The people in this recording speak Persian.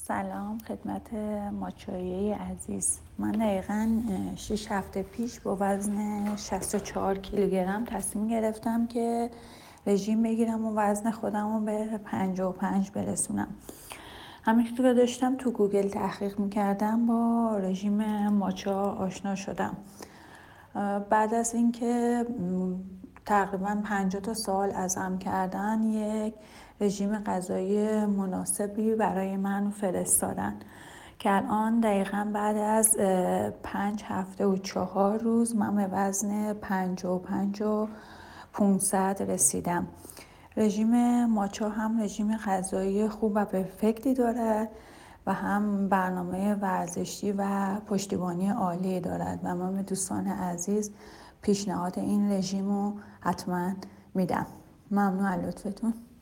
سلام خدمت ماچایه عزیز. من دقیقا 6 هفته پیش با وزن 64 کیلوگرم تصمیم گرفتم که رژیم بگیرم و وزن خودم رو به 55 برسونم. همینطور که داشتم تو گوگل تحقیق میکردم با رژیم ماچا آشنا شدم. بعد از اینکه تقریبا 50 تا سوال ازم کردن، یک رژیم غذایی مناسبی برای من فرستادن که الان دقیقا بعد از 5 هفته و 4 روز من به وزن 55 و 500 رسیدم. رژیم ماچا هم رژیم غذایی خوب و پرفکتی دارد و هم برنامه ورزشی و پشتیبانی عالی دارد و من به دوستان عزیز پیشنهاد این رژیم رو حتما میدم. ممنون از لطفتون.